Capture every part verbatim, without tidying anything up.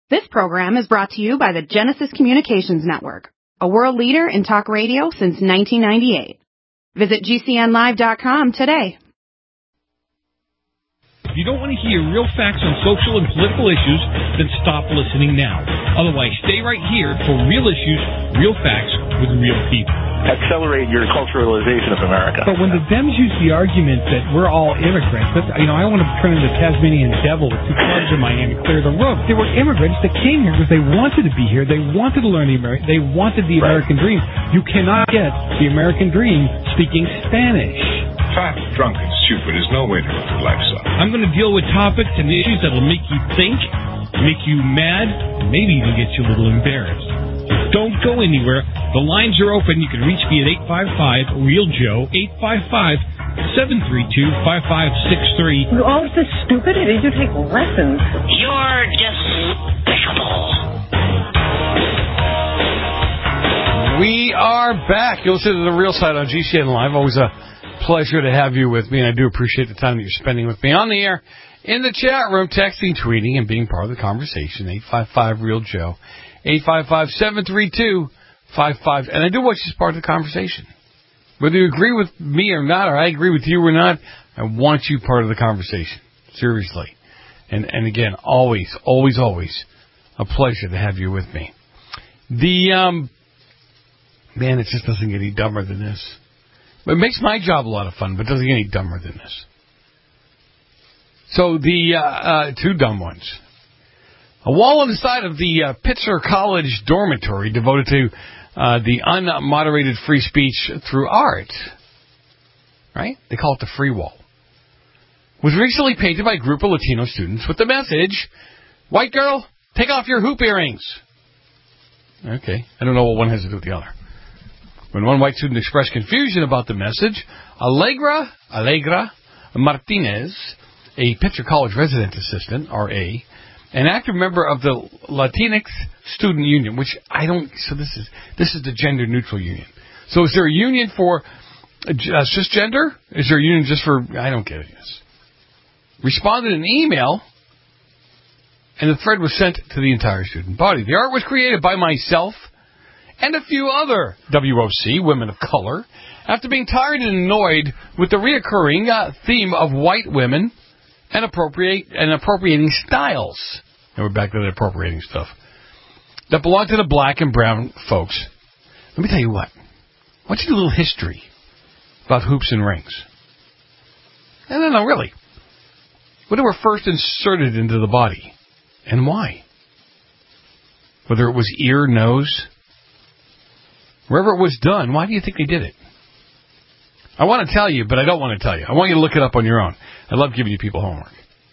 This program is brought to you by the Genesis Communications Network, a world leader in talk radio since nineteen ninety-eight. Visit G C N live dot com today. If you don't want to hear real facts on social and political issues, then stop listening now. Otherwise, stay right here for real issues, real facts with real people. Accelerate your culturalization of America. But when the Dems use the argument that we're all immigrants, that, you know, I want to turn into the Tasmanian devil with two clubs in Miami, clear the road. They were immigrants that came here because they wanted to be here. They wanted to learn the American. They wanted the Right. American dream. You cannot get the American dream speaking Spanish. Fat, drunk, and stupid is no way to live your life, son. I'm going to deal with topics and issues that will make you think, make you mad, and maybe even get you a little embarrassed. Don't go anywhere. The lines are open. You can reach me at eight five five, real Joe, eight five five, seven three two, five five six three. With all of this stupidity, you take lessons. You're despicable. We are back. You'll listen to The Real Side on G C N Live. Always a pleasure to have you with me, and I do appreciate the time that you're spending with me on the air, in the chat room, texting, tweeting, and being part of the conversation. eight five five, real Joe, eight five five, seven three two, five five. And I do want you as part of the conversation. Whether you agree with me or not, or I agree with you or not, I want you part of the conversation. Seriously. And and again, always, always, always a pleasure to have you with me. The, um, man, it just doesn't get any dumber than this. It makes my job a lot of fun, but it doesn't get any dumber than this. So the uh, uh, two dumb ones. A wall on the side of the uh, Pitzer College dormitory devoted to uh, the unmoderated free speech through art. Right? They call it the free wall. Was recently painted by a group of Latino students with the message, "White girl, take off your hoop earrings." Okay. I don't know what one has to do with the other. When one white student expressed confusion about the message, Allegra, Allegra Martinez, a Pitzer College resident assistant, R A, an active member of the Latinx Student Union, which I don't, so this is this is the gender-neutral union. So is there a union for uh, cisgender? Is there a union just for, I don't get it, yes. Responded in an email, and the thread was sent to the entire student body. The art was created by myself and a few other W O C, women of color, after being tired and annoyed with the reoccurring uh, theme of white women and appropriate and appropriating styles. And we're back to the appropriating stuff that belong to the black and brown folks. Let me tell you what. I want you to do a little history about hoops and rings. No, no, no, really. When they were first inserted into the body, and why? Whether it was ear, nose, wherever it was done, why do you think they did it? I want to tell you, but I don't want to tell you. I want you to look it up on your own. I love giving you people homework.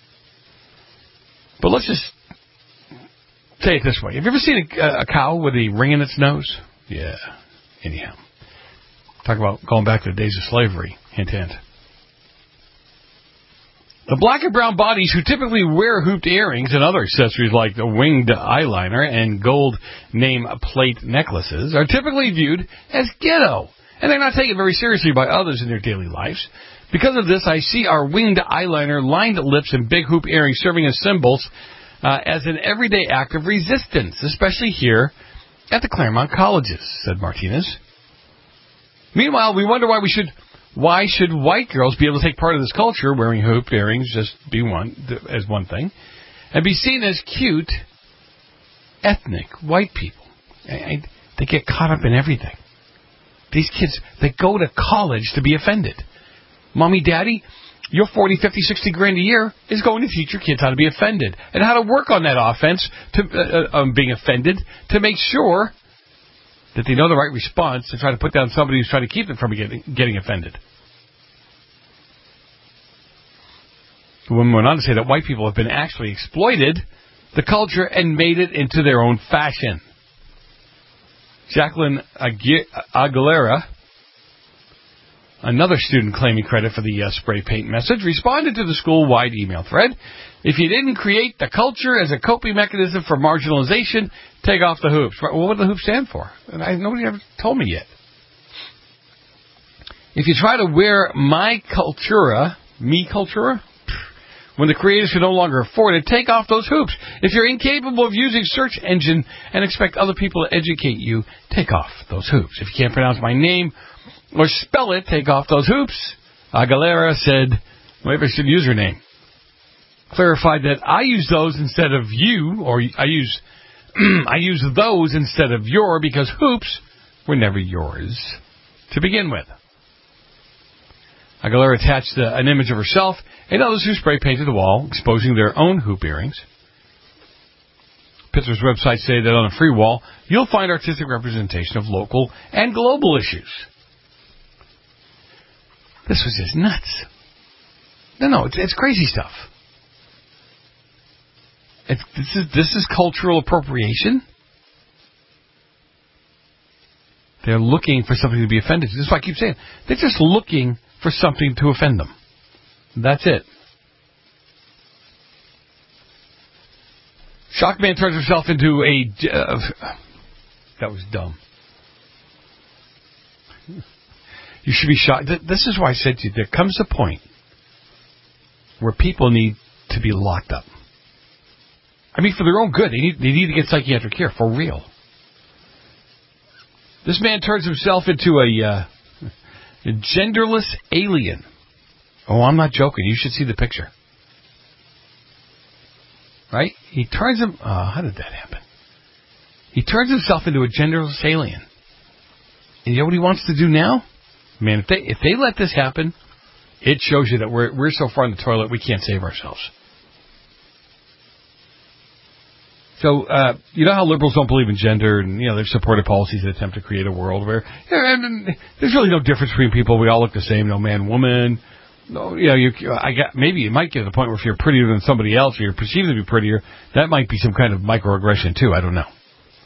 But let's just say it this way. Have you ever seen a, a cow with a ring in its nose? Yeah. Anyhow. Talk about going back to the days of slavery. Hint, hint. The black and brown bodies who typically wear hooped earrings and other accessories like the winged eyeliner and gold name plate necklaces are typically viewed as ghetto, and they're not taken very seriously by others in their daily lives. Because of this, I see our winged eyeliner, lined lips, and big hoop earrings serving as symbols uh, as an everyday act of resistance, especially here at the Claremont colleges, said Martinez. Meanwhile, we wonder why we should... Why should white girls be able to take part of this culture, wearing hoop earrings, just be one, as one thing, and be seen as cute, ethnic, white people? I, I, they get caught up in everything. These kids, they go to college to be offended. Mommy, Daddy, your forty, fifty, sixty grand a year is going to teach your kids how to be offended and how to work on that offense to uh, um, being offended to make sure that they know the right response to try to put down somebody who's trying to keep them from getting, getting offended. The woman went on to say that white people have been actually exploited the culture and made it into their own fashion. Jacqueline Aguilera, another student claiming credit for the uh, spray paint message, responded to the school-wide email thread. If you didn't create the culture as a coping mechanism for marginalization, take off the hoops. Well, what do the hoops stand for? I, nobody ever told me yet. If you try to wear my cultura, me cultura, When the creators can no longer afford it, take off those hoops. If you're incapable of using search engine and expect other people to educate you, take off those hoops. If you can't pronounce my name or spell it, take off those hoops. Aguilera said, maybe I should use her name. Clarified that I use those instead of you, or I use I use those instead of your, because hoops were never yours to begin with. Aguilera attached uh, an image of herself and others who spray painted the wall, exposing their own hoop earrings. Pitzer's website say that on a free wall, you'll find artistic representation of local and global issues. This was just nuts. No, no, it's, it's crazy stuff. It's, this is this is cultural appropriation. They're looking for something to be offended. This is why I keep saying they're just looking for something to offend them. That's it. Shockman turns himself into a... Uh, that was dumb. You should be shocked. This is why I said to you, there comes a point where people need to be locked up. I mean, for their own good. They need, they need to get psychiatric care, for real. This man turns himself into a... Uh, A genderless alien. Oh, I'm not joking. You should see the picture. Right? He turns him... Uh, how did that happen? He turns himself into a genderless alien. And you know what he wants to do now? Man, if they if they let this happen, it shows you that we're we're so far in the toilet we can't save ourselves. So, uh, you know how liberals don't believe in gender, and, you know, they've supported policies that attempt to create a world where, you know, and, and there's really no difference between people. We all look the same. No man, woman. No, you know, you, I got, maybe it might get to the point where if you're prettier than somebody else, or you're perceived to be prettier, that might be some kind of microaggression too. I don't know.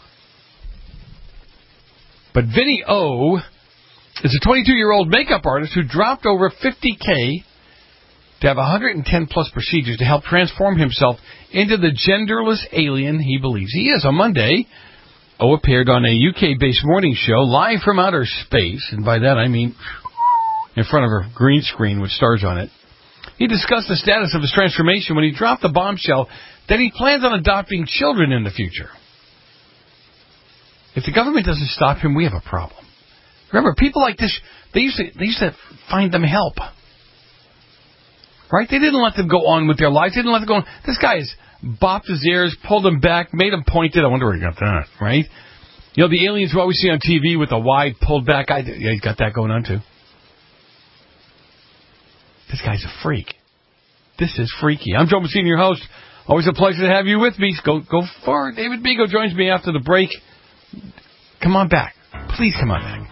But Vinny O is a twenty-two-year-old makeup artist who dropped over fifty K to have one hundred ten plus procedures to help transform himself into the genderless alien he believes he is. On Monday, O appeared on a U K-based morning show live from outer space, and by that I mean in front of a green screen with stars on it. He discussed the status of his transformation when he dropped the bombshell that he plans on adopting children in the future. If the government doesn't stop him, we have a problem. Remember, people like this, they used to, they used to find them help. Right? They didn't let them go on with their lives. They didn't let them go on. This guy has bopped his ears, pulled them back, made them pointed. I wonder where he got that, right? You know, the aliens who always see on T V with the wide, pulled back eye. Yeah, he's got that going on, too. This guy's a freak. This is freaky. I'm Joe Messina, your host. Always a pleasure to have you with me. Go go forward. David Bego joins me after the break. Come on back. Please come on back.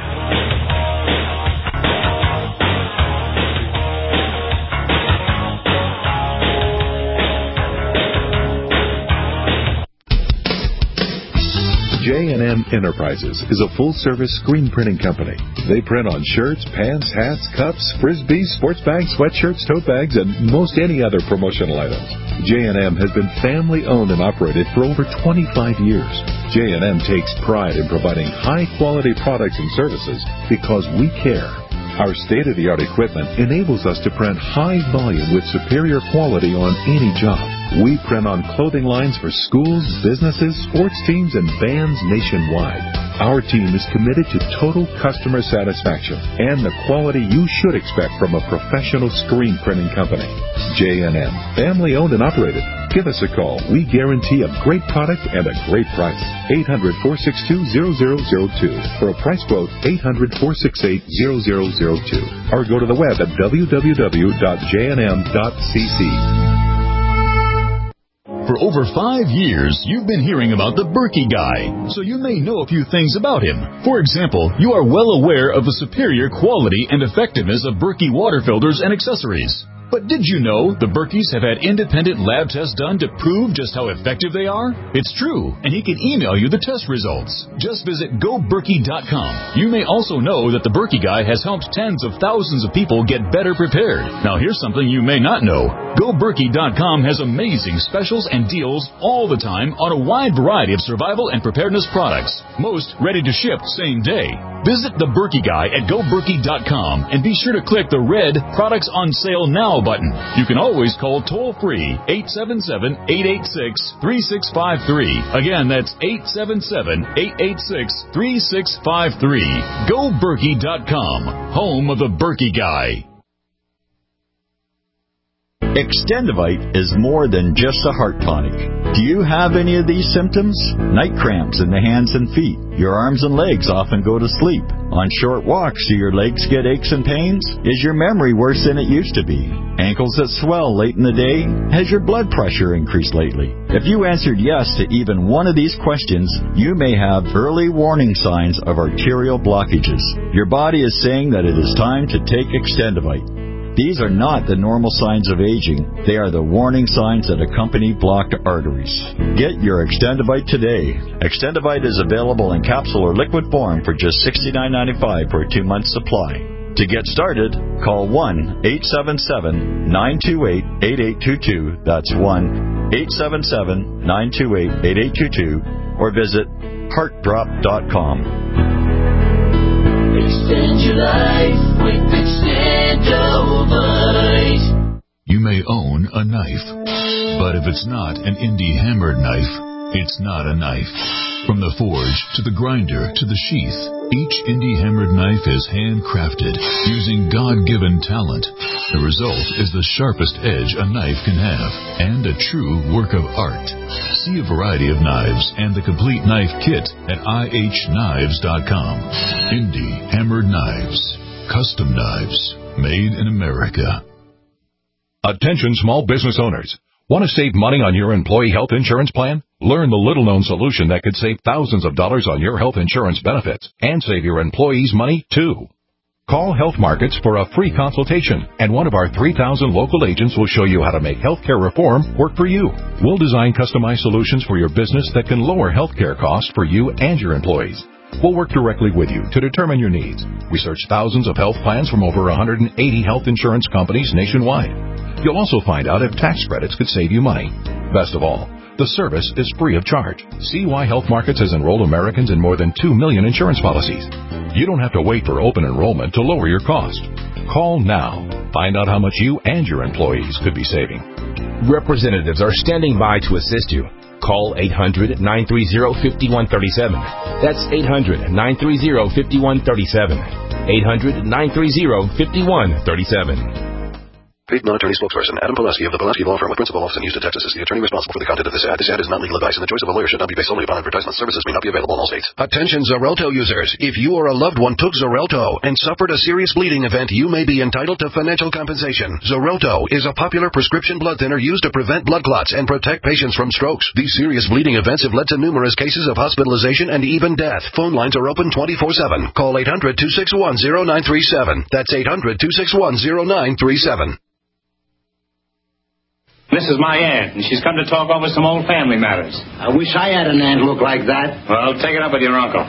J and M Enterprises is a full-service screen printing company. They print on shirts, pants, hats, cups, frisbees, sports bags, sweatshirts, tote bags, and most any other promotional items. J and M has been family-owned and operated for over twenty-five years. J and M takes pride in providing high-quality products and services because we care. Our state-of-the-art equipment enables us to print high volume with superior quality on any job. We print on clothing lines for schools, businesses, sports teams, and bands nationwide. Our team is committed to total customer satisfaction and the quality you should expect from a professional screen printing company. J and M, family-owned and operated. Give us a call. We guarantee a great product and a great price. eight hundred, four six two, zero zero zero two. For a price quote, eight hundred, four six eight, zero zero zero two. Or go to the web at w w w dot j n m dot c c. For over five years, you've been hearing about the Berkey Guy, so you may know a few things about him. For example, you are well aware of the superior quality and effectiveness of Berkey water filters and accessories. But did you know the Berkeys have had independent lab tests done to prove just how effective they are? It's true, and he can email you the test results. Just visit go berkey dot com. You may also know that the Berkey Guy has helped tens of thousands of people get better prepared. Now here's something you may not know. Go Berkey dot com has amazing specials and deals all the time on a wide variety of survival and preparedness products, most ready to ship same day. Visit the Berkey Guy at Go Berkey dot com and be sure to click the red Products on Sale Now button. You can always call toll-free eight seven seven, eight eight six, three six five three. Again, that's eight seven seven, eight eight six, three six five three. Go Berkey dot com, home of the Berkey Guy. Extendivite is more than just a heart tonic. Do you have any of these symptoms? Night cramps in the hands and feet. Your arms and legs often go to sleep. On short walks, do your legs get aches and pains? Is your memory worse than it used to be? Ankles that swell late in the day? Has your blood pressure increased lately? If you answered yes to even one of these questions, you may have early warning signs of arterial blockages. Your body is saying that it is time to take Extendivite. These are not the normal signs of aging. They are the warning signs that accompany blocked arteries. Get your Extendivite today. Extendivite is available in capsule or liquid form for just sixty-nine ninety-five for a two-month supply. To get started, call one eight seven seven, nine two eight, eight eight two two. That's one eight seven seven, nine two eight, eight eight two two. Or visit heart drop dot com. Extend your life with Extendivite. You may own a knife, but if it's not an indie hammered knife, it's not a knife. From the forge to the grinder to the sheath, each indie hammered knife is handcrafted using God-given talent. The result is the sharpest edge a knife can have and a true work of art. See a variety of knives and the complete knife kit at I H knives dot com. Indie hammered knives. Custom knives made in America. Attention small business owners. Want to save money on your employee health insurance plan? Learn the little-known solution that could save thousands of dollars on your health insurance benefits and save your employees money, too. Call Health Markets for a free consultation, and one of our three thousand local agents will show you how to make healthcare reform work for you. We'll design customized solutions for your business that can lower healthcare costs for you and your employees. We'll work directly with you to determine your needs. Research thousands of health plans from over one hundred eighty health insurance companies nationwide. You'll also find out if tax credits could save you money. Best of all, the service is free of charge. See why Health Markets has enrolled Americans in more than two million insurance policies. You don't have to wait for open enrollment to lower your cost. Call now. Find out how much you and your employees could be saving. Representatives are standing by to assist you. Call eight hundred, nine three zero, five one three seven. That's eight hundred, nine three zero, five one three seven. eight hundred, nine three zero, five one three seven. Paid non-attorney spokesperson Adam Pulaski of the Pulaski Law Firm with principal office in Houston, Texas is the attorney responsible for the content of this ad. This ad is not legal advice, and the choice of a lawyer should not be based solely upon advertisement. Services may not be available in all states. Attention Xarelto users. If you or a loved one took Xarelto and suffered a serious bleeding event, you may be entitled to financial compensation. Xarelto is a popular prescription blood thinner used to prevent blood clots and protect patients from strokes. These serious bleeding events have led to numerous cases of hospitalization and even death. Phone lines are open twenty-four seven. Call eight hundred, two six one, zero nine three seven. That's eight hundred, two six one, zero nine three seven. This is my aunt, and she's come to talk over some old family matters. I wish I had an aunt look like that. Well, take it up with your uncle.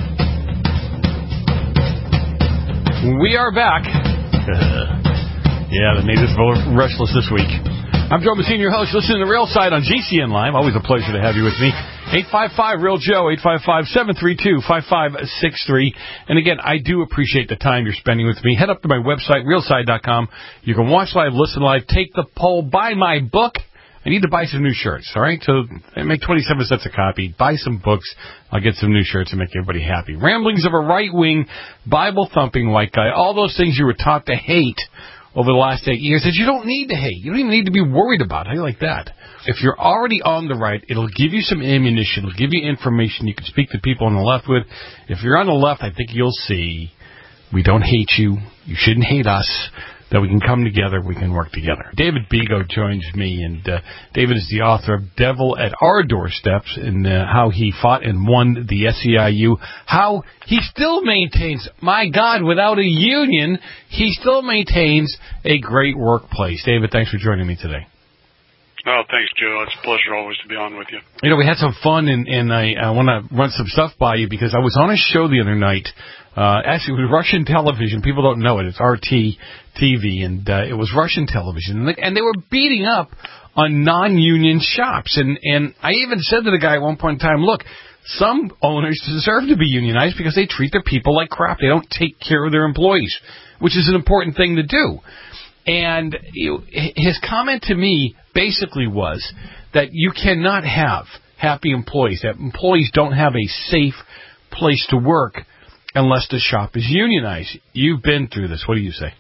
We are back. Yeah, the natives were restless this week. I'm Joe Messina, your host. Listen to the Real Side on G C N Live. Always a pleasure to have you with me. eight five five, real Joe, eight five five, seven three two, five five six three. And again, I do appreciate the time you're spending with me. Head up to my website, real side dot com. You can watch live, listen live, take the poll, buy my book. I need to buy some new shirts, all right? So I make twenty-seven cents a copy. Buy some books. I'll get some new shirts and make everybody happy. Ramblings of a right-wing, Bible-thumping white guy. All those things you were taught to hate over the last eight years that you don't need to hate. You don't even need to be worried about. How do you like that? If you're already on the right, it'll give you some ammunition. It'll give you information you can speak to people on the left with. If you're on the left, I think you'll see we don't hate you. You shouldn't hate us. That we can come together, we can work together. David Bego joins me, and uh, David is the author of Devil at Our Doorsteps, and uh, how he fought and won the S E I U, how he still maintains, my God, without a union, he still maintains a great workplace. David, thanks for joining me today. Oh, thanks, Joe. It's a pleasure always to be on with you. You know, we had some fun, and, and I, I want to run some stuff by you because I was on a show the other night. Uh, actually, it was Russian television. People don't know it. It's R T T V, and uh, it was Russian television. And they, and they were beating up on non-union shops. And, and I even said to the guy at one point in time, look, some owners deserve to be unionized because they treat their people like crap. They don't take care of their employees, which is an important thing to do. And you, his comment to me basically was that you cannot have happy employees, that employees don't have a safe place to work unless the shop is unionized. You've been through this. What do you say?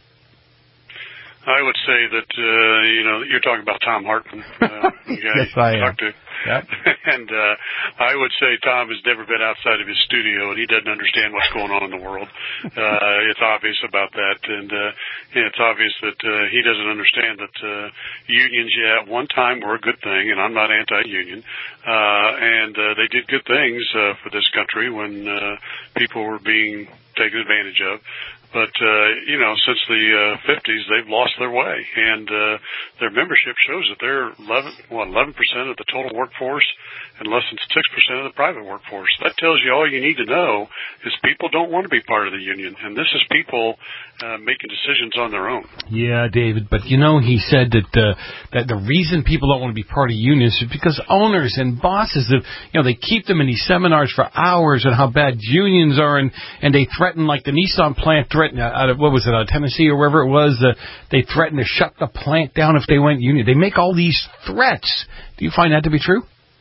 I would say that, uh, you know, you're talking about Tom Hartman. Uh, yes, I am. To. Yep. And uh, I would say Tom has never been outside of his studio, and he doesn't understand what's going on in the world. Uh, it's obvious about that, and uh, yeah, it's obvious that uh, he doesn't understand that uh, unions, yeah, at one time were a good thing, and I'm not anti-union, uh, and uh, they did good things uh, for this country when uh, people were being taken advantage of. But, uh, you know, since the uh, fifties, they've lost their way, and uh, their membership shows that they're eleven, what, eleven percent of the total workforce and less than six percent of the private workforce. That tells you all you need to know is people don't want to be part of the union, and this is people uh, making decisions on their own. Yeah, David, but, you know, he said that uh, that the reason people don't want to be part of unions is because owners and bosses, you know, they keep them in these seminars for hours on how bad unions are, and, and they threaten, like the Nissan plant threatened, out of, what was it, out of Tennessee or wherever it was, uh, they threatened to shut the plant down if they went union. They make all these threats. Do you find that to be true?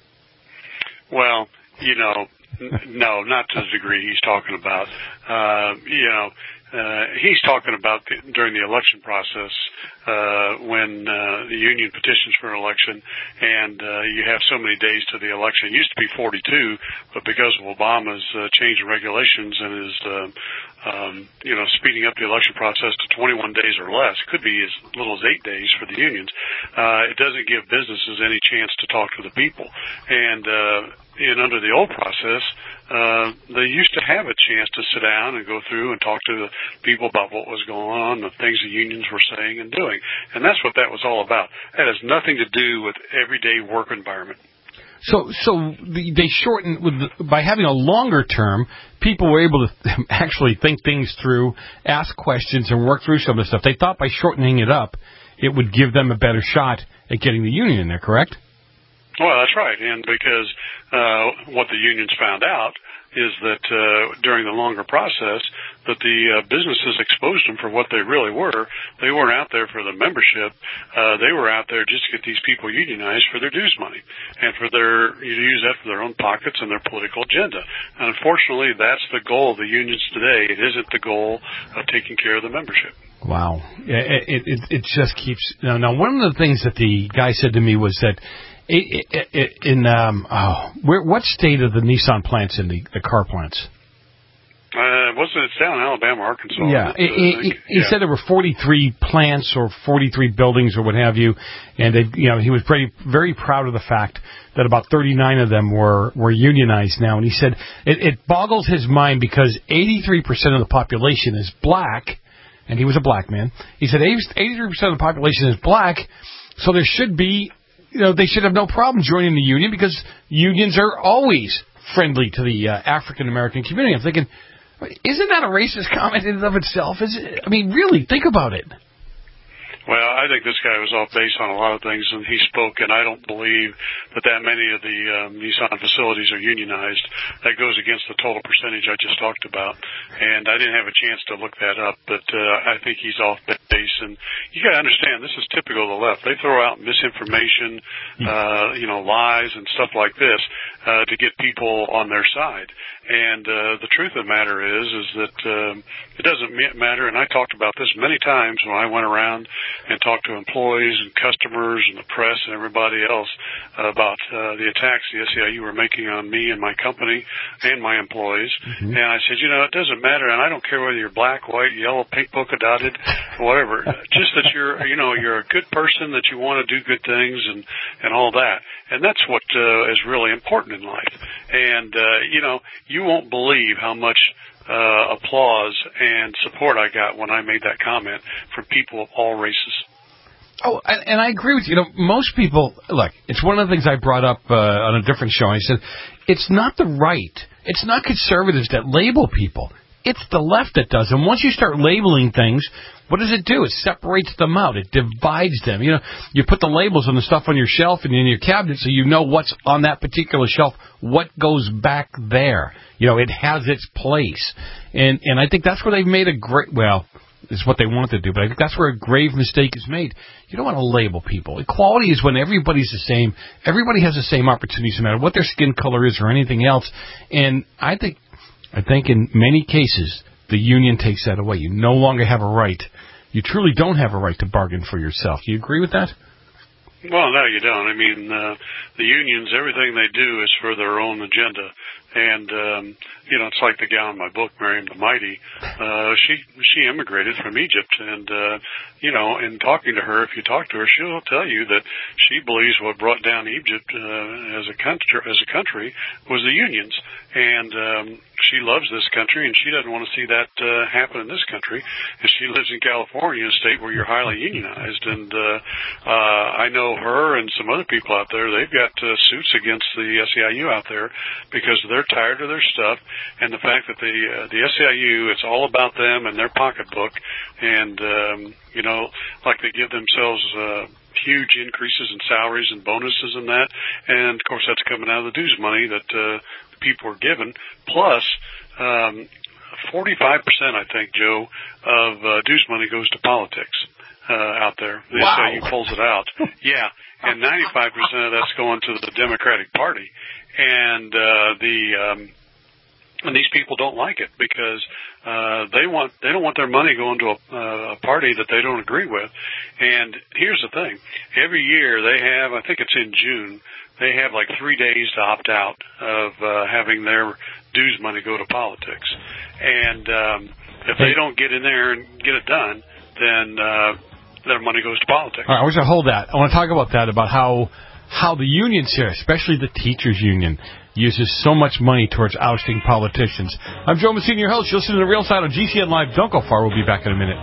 Well, you know, n- no, not to the degree he's talking about. Uh, you know, uh, he's talking about the, during the election process uh, when uh, the union petitions for an election, and uh, you have so many days to the election. It used to be forty-two, but because of Obama's uh, change in regulations and his, uh, um, you know, speeding up the election process to twenty-one days or less, could be as little as eight days for the unions. Uh, it doesn't give businesses any chance to talk to the people, and uh, and under the old process, uh, they used to have a chance to sit down and go through and talk to the people about what was going on, the things the unions were saying and doing. And that's what that was all about. That has nothing to do with everyday work environment. So, so they shortened with the, by having a longer term. People were able to actually think things through, ask questions, and work through some of the stuff. They thought by shortening it up, it would give them a better shot at getting the union in there. Correct? Well, that's right, and because uh, what the unions found out is that uh, during the longer process that the uh, businesses exposed them for what they really were. They weren't out there for the membership. Uh, they were out there just to get these people unionized for their dues money and for their you use that for their own pockets and their political agenda. And unfortunately, that's the goal of the unions today. It isn't the goal of taking care of the membership. Wow. It, it, it just keeps... Now, now, one of the things that the guy said to me was that It, it, it, in um, oh, where, what state are the Nissan plants in, the, the car plants? Uh, wasn't it down in Alabama, Arkansas? Yeah, uh, he, he, he yeah. said there were forty-three plants or forty-three buildings or what have you, and they, you know, he was very, very proud of the fact that about thirty-nine of them were, were unionized now. And he said it, it boggles his mind because eighty-three percent of the population is black, and he was a black man. He said eighty-three percent of the population is black, so there should be. You know, they should have no problem joining the union because unions are always friendly to the uh, African-American community. I'm thinking, isn't that a racist comment in and of itself? Is it? I mean, really, think about it. Well, I think this guy was off base on a lot of things, and he spoke, and I don't believe that that many of the um, Nissan facilities are unionized. That goes against the total percentage I just talked about, and I didn't have a chance to look that up, but uh, I think he's off base. And you got to understand, this is typical of the left. They throw out misinformation, uh, you know, lies and stuff like this uh, to get people on their side. And uh, the truth of the matter is, is that um, it doesn't matter, and I talked about this many times when I went around and talked to employees and customers and the press and everybody else about uh, the attacks the S E I U were making on me and my company and my employees. Mm-hmm. And I said, you know, it doesn't matter, and I don't care whether you're black, white, yellow, pink, polka dotted, whatever. Just that you're, you know, you're a good person, that you want to do good things and and all that. And that's what uh, is really important in life. And uh, you know, you won't believe how much uh, applause and support I got when I made that comment from people of all races. Oh, and, and I agree with you. You know, most people, look, it's one of the things I brought up uh, on a different show. I said, it's not the right, it's not conservatives that label people. It's the left that does. And once you start labeling things, what does it do? It separates them out. It divides them. You know, you put the labels on the stuff on your shelf and in your cabinet so you know what's on that particular shelf, what goes back there. You know, it has its place. And and I think that's where they've made a great, well, it's what they want to do, but I think that's where a grave mistake is made. You don't want to label people. Equality is when everybody's the same. Everybody has the same opportunities, no matter what their skin color is or anything else. And I think I think in many cases, the union takes that away. You no longer have a right. You truly don't have a right to bargain for yourself. Do you agree with that? Well, no, you don't. I mean, uh, the unions, everything they do is for their own agenda. And, um, you know, it's like the gal in my book, Miriam the Mighty. Uh, she, she immigrated from Egypt. And, uh, you know, in talking to her, if you talk to her, she'll tell you that she believes what brought down Egypt, uh, as a country, as a country was the unions. And, um, she loves this country and she doesn't want to see that, uh, happen in this country. And she lives in California, a state where you're highly unionized. And, uh, uh, I know her and some other people out there, they've got, uh, suits against the S E I U out there because they're tired of their stuff, and the fact that the uh, the S E I U, it's all about them and their pocketbook, and um, you know, like they give themselves uh, huge increases in salaries and bonuses and that, and of course that's coming out of the dues money that uh, the people are given. Plus, um, forty-five percent, I think, Joe, of uh, dues money goes to politics uh, out there. The wow. S E I U pulls it out. Yeah, and ninety-five percent of that's going to the Democratic Party. And uh, the um, and these people don't like it because uh, they want they don't want their money going to a, uh, a party that they don't agree with. And here's the thing: every year they have, I think it's in June, they have like three days to opt out of uh, having their dues money go to politics. And um, if they don't get in there and get it done, then uh, their money goes to politics. All right, I wish I hold that. I want to talk about that, about how. How the unions here, especially the teachers union, uses so much money towards ousting politicians. I'm Joe Messina, your host. You're listening to The Real Side on G C N Live. Don't go far. We'll be back in a minute.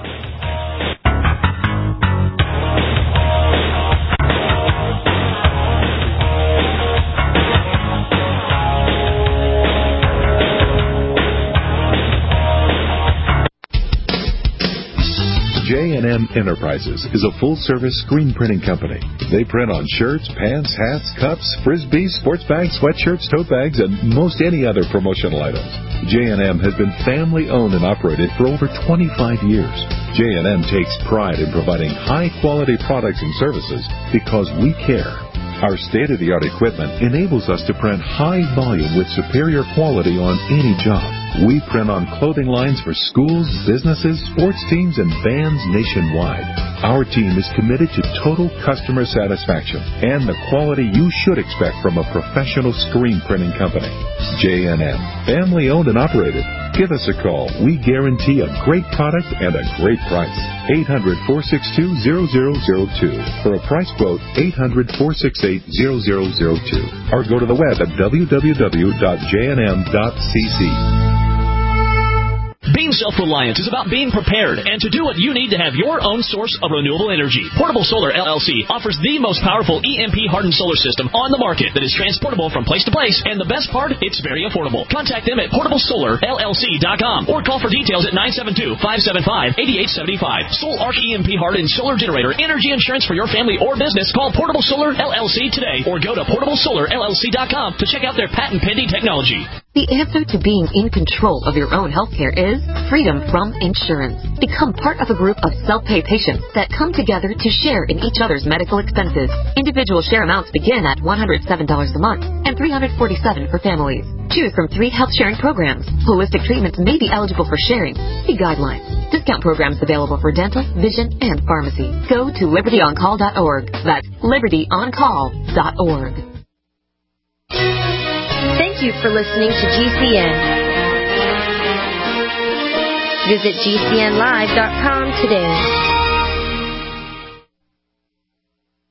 J and M Enterprises is a full-service screen printing company. They print on shirts, pants, hats, cups, frisbees, sports bags, sweatshirts, tote bags, and most any other promotional items. J and M has been family-owned and operated for over twenty-five years. J and M takes pride in providing high-quality products and services because we care. Our state-of-the-art equipment enables us to print high volume with superior quality on any job. We print on clothing lines for schools, businesses, sports teams, and bands nationwide. Our team is committed to total customer satisfaction and the quality you should expect from a professional screen printing company. J and M, family-owned and operated. Give us a call. We guarantee a great product and a great price. eight hundred, four six two, zero zero zero two. For a price quote, eight hundred, four six eight, zero zero zero two. Or go to the web at w w w dot j n m dot c c. Being self-reliant is about being prepared and to do what you need to have your own source of renewable energy. Portable Solar L L C offers the most powerful E M P-hardened solar system on the market that is transportable from place to place, and the best part, it's very affordable. Contact them at portable solar l l c dot com or call for details at nine seven two, five seven five, eight eight seven five. Soul Arc E M P-hardened solar generator energy insurance for your family or business. Call Portable Solar L L C today or go to portable solar l l c dot com to check out their patent-pending technology. The answer to being in control of your own healthcare is freedom from insurance. Become part of a group of self-pay patients that come together to share in each other's medical expenses. Individual share amounts begin at one hundred seven dollars a month and three hundred forty-seven dollars for families. Choose from three health sharing programs. Holistic treatments may be eligible for sharing. See guidelines. Discount programs available for dental, vision, and pharmacy. Go to liberty on call dot org. That's liberty on call dot org. Thank you for listening to G C N. Visit G C N live dot com today.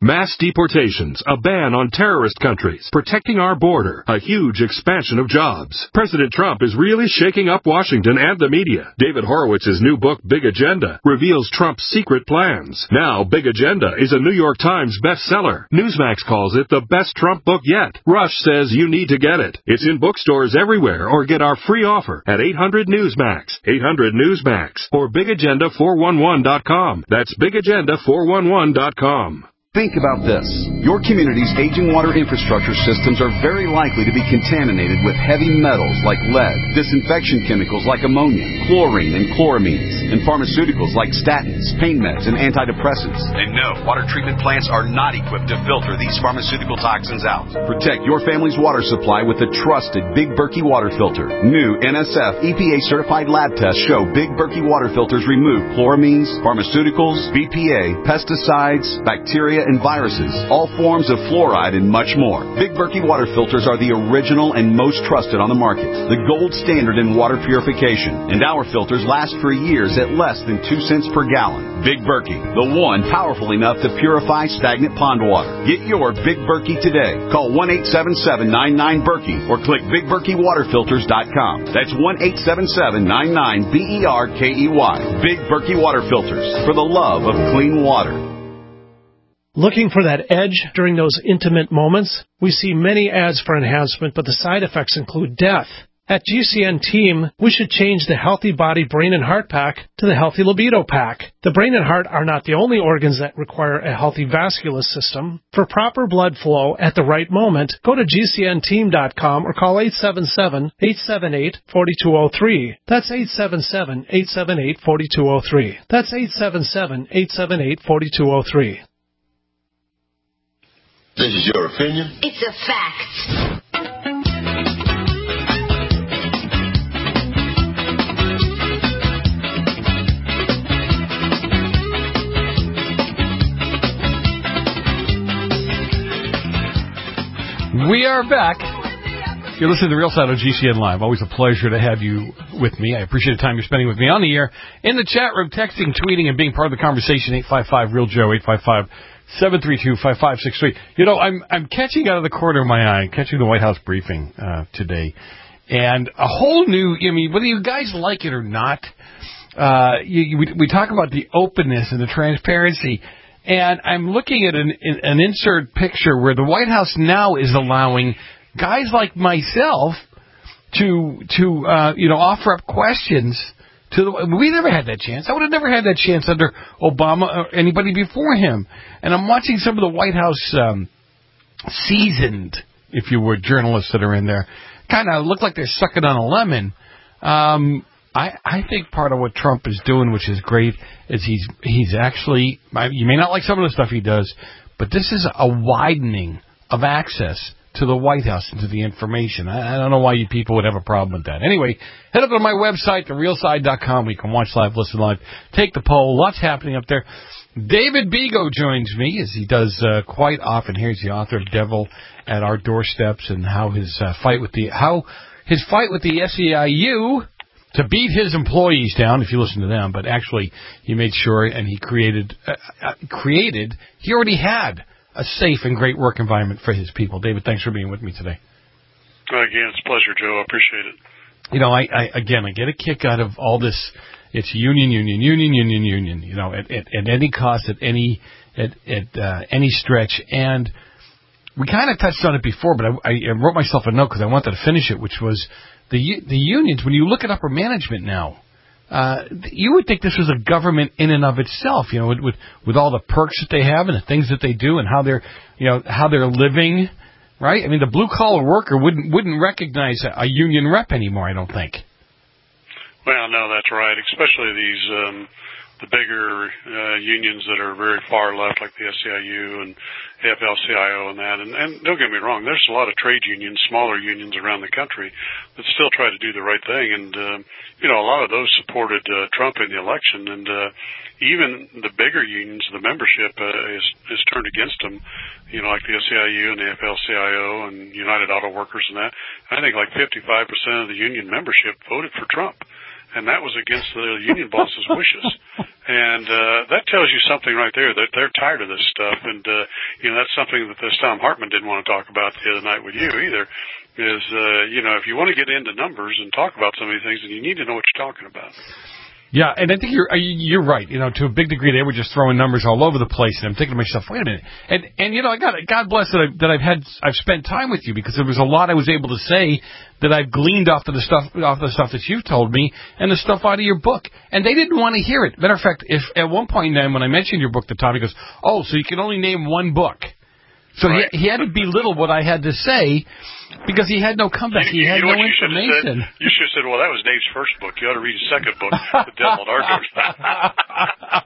Mass deportations, a ban on terrorist countries, protecting our border, a huge expansion of jobs. President Trump is really shaking up Washington and the media. David Horowitz's new book, Big Agenda, reveals Trump's secret plans. Now, Big Agenda is a New York Times bestseller. Newsmax calls it the best Trump book yet. Rush says you need to get it. It's in bookstores everywhere, or get our free offer at eight hundred Newsmax, eight hundred Newsmax, or big agenda four one one dot com. That's big agenda four one one dot com. Think about this. Your community's aging water infrastructure systems are very likely to be contaminated with heavy metals like lead, disinfection chemicals like ammonia, chlorine and chloramines, and pharmaceuticals like statins, pain meds, and antidepressants. And no, water treatment plants are not equipped to filter these pharmaceutical toxins out. Protect your family's water supply with the trusted Big Berkey water filter. New N S F E P A-certified lab tests show Big Berkey water filters remove chloramines, pharmaceuticals, B P A, pesticides, bacteria, and viruses, all forms of fluoride, and much more. Big Berkey water filters are the original and most trusted on the market, the gold standard in water purification, and our filters last for years at less than two cents per gallon. Big Berkey, the one powerful enough to purify stagnant pond water. Get your Big Berkey today. Call one eight seven seven, nine nine, Berkey or click big berkey water filters dot com. That's one eight seven seven, nine nine, B E R K E Y. Big Berkey water filters, for the love of clean water. Looking for that edge during those intimate moments? We see many ads for enhancement, but the side effects include death. At G C N Team, we should change the Healthy Body Brain and Heart Pack to the Healthy Libido Pack. The brain and heart are not the only organs that require a healthy vascular system. For proper blood flow at the right moment, go to G C N team dot com or call eight seven seven, eight seven eight, four two zero three. That's eight seven seven, eight seven eight, four two zero three. That's eight seven seven, eight seven eight, four two zero three. This is your opinion? It's a fact. We are back. You're listening to Real Side on G C N Live. Always a pleasure to have you with me. I appreciate the time you're spending with me on the air, in the chat room, texting, tweeting, and being part of the conversation. eight five five, real Joe, eight five five, seven three two, five five six three. You know, I'm I'm catching out of the corner of my eye, catching the White House briefing uh, today, and a whole new, I mean, whether you guys like it or not, uh, you, you, we, we talk about the openness and the transparency. And I'm looking at an, an insert picture where the White House now is allowing guys like myself to to uh, you know offer up questions to the. We never had that chance. I would have never had that chance under Obama or anybody before him. And I'm watching some of the White House um, seasoned, if you would, journalists that are in there, kind of look like they're sucking on a lemon. Um, I, I think part of what Trump is doing, which is great, is he's he's actually, you may not like some of the stuff he does, but this is a widening of access to the White House and to the information. I, I don't know why you people would have a problem with that. Anyway, head up to my website, the real side dot com. We can watch live, listen live, take the poll. Lots happening up there. David Bego joins me, as he does uh, quite often. Here's the author of Devil at Our Doorsteps, and how his uh, fight with the how his fight with the S E I U to beat his employees down, if you listen to them, but actually he made sure and he created, uh, uh, created, he already had a safe and great work environment for his people. David, thanks for being with me today. Again, it's a pleasure, Joe. I appreciate it. You know, I, I again, I get a kick out of all this. It's union, union, union, union, union, you know, at, at, at any cost, at any, at, at uh, any stretch. And we kind of touched on it before, but I, I wrote myself a note because I wanted to finish it, which was, The the unions, when you look at upper management now, uh, you would think this was a government in and of itself, you know, with, with with all the perks that they have and the things that they do and how they're, you know, how they're living, right? I mean, the blue collar worker wouldn't wouldn't recognize a, a union rep anymore, I don't think. Well, no, that's right. Especially these um, the bigger uh, unions that are very far left, like the S E I U and A F L C I O and that. And, and don't get me wrong, there's a lot of trade unions, smaller unions around the country that still try to do the right thing. And, uh, you know, a lot of those supported uh, Trump in the election. And uh, even the bigger unions, the membership uh, is, is turned against them, you know, like the S E I U and the A F L C I O and United Auto Workers and that. I think like fifty-five percent of the union membership voted for Trump. and that was against the union boss's wishes. And uh, that tells you something right there, that they're tired of this stuff. And, uh, you know, that's something that this Tom Hartman didn't want to talk about the other night with you either, is, uh, you know, if you want to get into numbers and talk about some of these things, then you need to know what you're talking about. Yeah, and I think you're you're right. You know, to a big degree, they were just throwing numbers all over the place, and I'm thinking to myself, wait a minute. And and you know, I got God bless that I that I've had I've spent time with you, because there was a lot I was able to say that I've gleaned off of the stuff off the stuff that you've told me and the stuff out of your book, and they didn't want to hear it. Matter of fact, if at one point in time when I mentioned your book to Tom, he goes, "Oh, so you can only name one book." So right. he, he had to belittle what I had to say because he had no comeback. He had you know no you information. Said? You should have said, well, that was Dave's first book. You ought to read his second book, The Devil at Our Doorstep.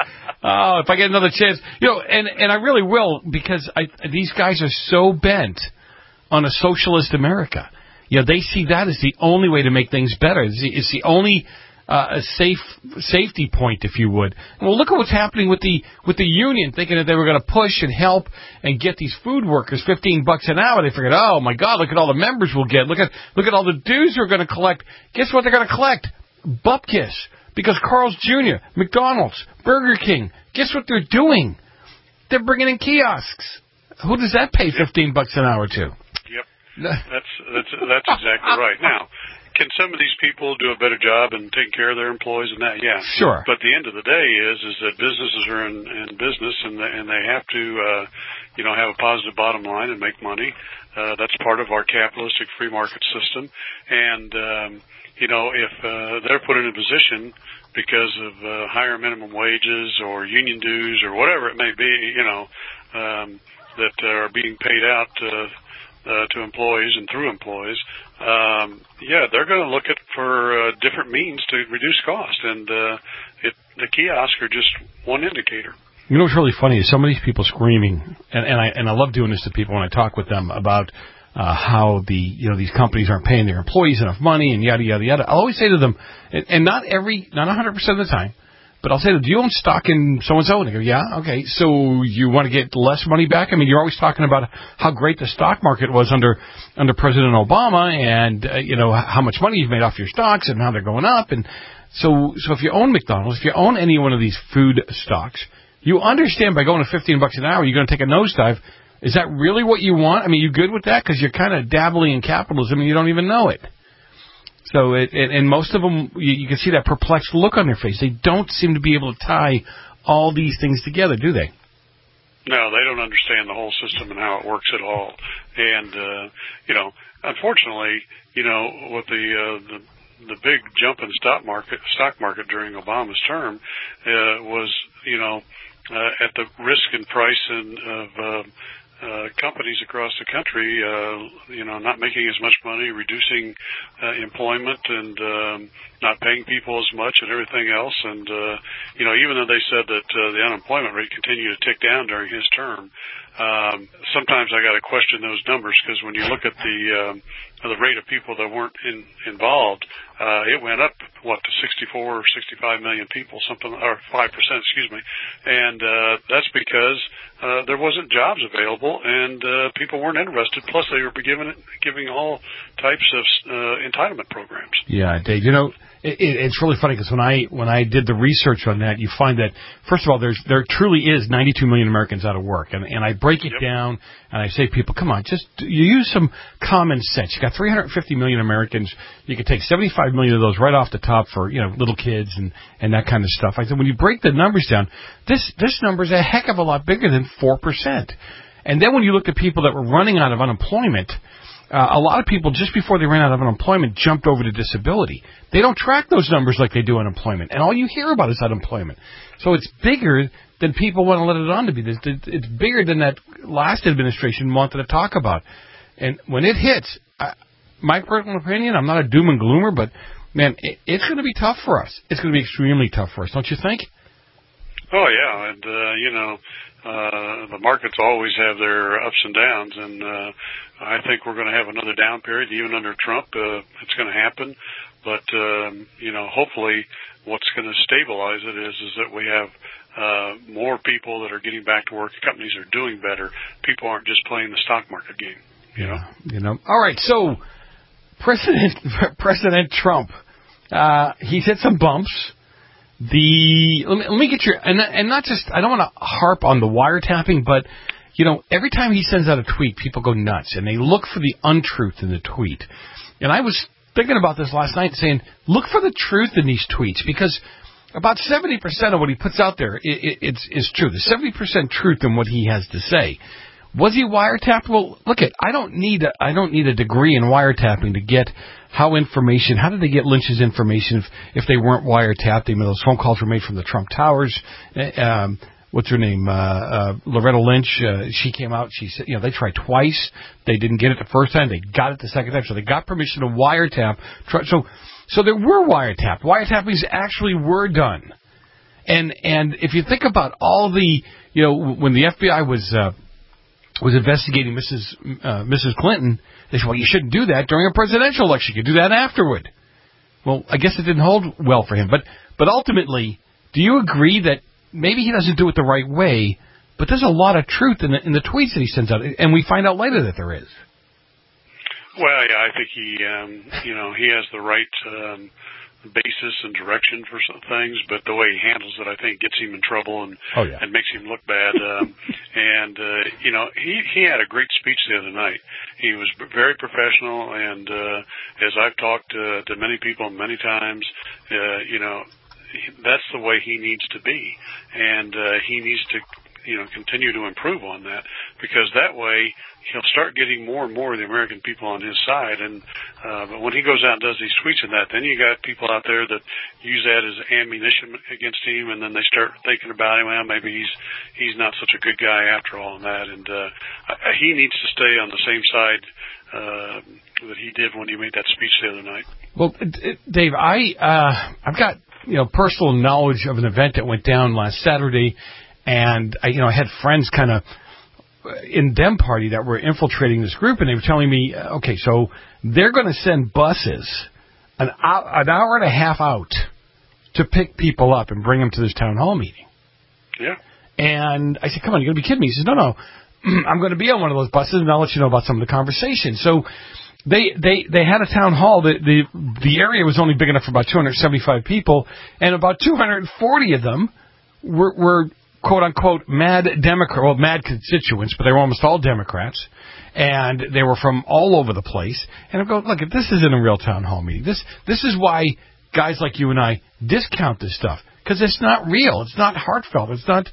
Oh, if I get another chance. You know, and, and I really will, because I, these guys are so bent on a socialist America. You know, they see that as the only way to make things better. It's the, it's the only... Uh, a safe safety point, if you would. Well, look at what's happening with the with the union, thinking that they were going to push and help and get these food workers fifteen bucks an hour. They figured, oh my God, look at all the members we'll get. Look at look at all the dues we're going to collect. Guess what they're going to collect? Bupkis, because Carl's Junior, McDonald's, Burger King. Guess what they're doing? They're bringing in kiosks. Who does that pay fifteen bucks an hour to? Yep, that's that's that's exactly right. Now, can some of these people do a better job in taking care of their employees and that? Yeah. Sure. But the end of the day is is that businesses are in, in business, and they, and they have to, uh, you know, have a positive bottom line and make money. Uh, that's part of our capitalistic free market system. And, um, you know, if uh, they're put in a position because of uh, higher minimum wages or union dues or whatever it may be, you know, um, that are being paid out uh Uh, to employees and through employees, um, yeah, they're going to look at for uh, different means to reduce cost, and uh, it, the kiosks are just one indicator. You know what's really funny is some of these people screaming, and, and I and I love doing this to people when I talk with them about uh, how the you know these companies aren't paying their employees enough money and yada yada yada. I always say to them, and, and not every, not one hundred percent of the time, but I'll say, do you own stock in so-and-so? And they go, yeah, okay. So you want to get less money back? I mean, you're always talking about how great the stock market was under under President Obama, and, uh, you know, how much money you've made off your stocks and how they're going up. And so so if you own McDonald's, if you own any one of these food stocks, you understand by going to fifteen bucks an hour, you're going to take a nosedive. Is that really what you want? I mean, you good with that? Because you're kind of dabbling in capitalism and you don't even know it. So, it, it, and most of them, you, you can see that perplexed look on their face. They don't seem to be able to tie all these things together, do they? No, they don't understand the whole system and how it works at all. And, uh, you know, unfortunately, you know, with the, uh, the, the big jump in stock market, stock market during Obama's term, uh, was, you know, uh, at the risk and price and of, uh, Uh, companies across the country, uh, you know, not making as much money, reducing uh, employment, and um, not paying people as much, and everything else. And uh, you know, even though they said that uh, the unemployment rate continued to tick down during his term, um, sometimes I got to question those numbers, because when you look at the um, the rate of people that weren't in, involved, uh, it went up what to sixty-four or sixty-five million people, something, or five percent, excuse me, and uh, that's because uh, there wasn't jobs available, and uh, people weren't interested. Plus, they were giving giving all types of uh, entitlement programs. Yeah, Dave. You know, it, it, it's really funny, because when I when I did the research on that, you find that first of all, there's there truly is ninety-two million Americans out of work, and and I break it yep. down, and I say, people, come on, just you use some common sense. You got three hundred fifty million Americans. You could take seventy-five million of those right off the top for, you know, little kids and, and that kind of stuff. I said, when you break the numbers down, this, this number is a heck of a lot bigger than four percent. And then when you look at people that were running out of unemployment, uh, a lot of people, just before they ran out of unemployment, jumped over to disability. They don't track those numbers like they do unemployment. And all you hear about is unemployment. So it's bigger than people want to let it on to be. It's bigger than that last administration wanted to talk about. And when it hits, I, my personal opinion, I'm not a doom and gloomer, but, man, it, it's going to be tough for us. It's going to be extremely tough for us, don't you think? Oh, yeah, and, uh, you know, uh, the markets always have their ups and downs, and uh, I think we're going to have another down period, even under Trump. Uh, it's going to happen, but, um, you know, hopefully what's going to stabilize it is, is that we have uh, more people that are getting back to work. Companies are doing better. People aren't just playing the stock market game. You know, you know. All right, so President President Trump, Uh, he's hit some bumps. The let me, let me get your and and not just I don't want to harp on the wiretapping, but you know every time he sends out a tweet, people go nuts and they look for the untruth in the tweet. And I was thinking about this last night, saying look for the truth in these tweets because about seventy percent of what he puts out there it, it, it's is true. There's seventy percent truth in what he has to say. Was he wiretapped? Well, look at I don't need a, I don't need a degree in wiretapping to get how information. How did they get Lynch's information if, if they weren't wiretapped? I mean, those phone calls were made from the Trump Towers. Um, what's her name? Uh, uh, Loretta Lynch. Uh, she came out. She said, you know, they tried twice. They didn't get it the first time. They got it the second time. So they got permission to wiretap. So, so there were wiretapped. Wiretappings actually were done. And and if you think about all the, you know, when the F B I was uh, was investigating Missus Uh, Missus Clinton, they said, well, you shouldn't do that during a presidential election. You could do that afterward. Well, I guess it didn't hold well for him. But but ultimately, do you agree that maybe he doesn't do it the right way, but there's a lot of truth in the, in the tweets that he sends out, and we find out later that there is? Well, yeah, I think he, um, you know, he has the right um, basis and direction for some things, but the way he handles it, I think, gets him in trouble and oh, yeah. and makes him look bad. Um, and uh, you know, he he had a great speech the other night. He was very professional, and uh, as I've talked to, to many people many times, uh, you know, that's the way he needs to be, and uh, he needs to, you know, continue to improve on that, because that way he'll start getting more and more of the American people on his side. And uh, but when he goes out and does these tweets and that, then you got people out there that use that as ammunition against him, and then they start thinking about him. Well, maybe he's he's not such a good guy after all, and that. And uh, he needs to stay on the same side uh, that he did when he made that speech the other night. Well, Dave, I uh, I've got you know personal knowledge of an event that went down last Saturday. And, I, you know, I had friends kind of in Dem Party that were infiltrating this group, and they were telling me, okay, so they're going to send buses an hour, an hour and a half out to pick people up and bring them to this town hall meeting. Yeah. And I said, come on, you're going to be kidding me. He says, no, no, I'm going to be on one of those buses, and I'll let you know about some of the conversation. So they they they had a town hall. The, the, the area was only big enough for about two hundred seventy-five people, and about two hundred forty of them were... were quote-unquote mad Democrat, well, mad constituents, but they were almost all Democrats, and they were from all over the place. And I go, look, this isn't a real town hall meeting. This this is why guys like you and I discount this stuff, because it's not real. It's not heartfelt. It's not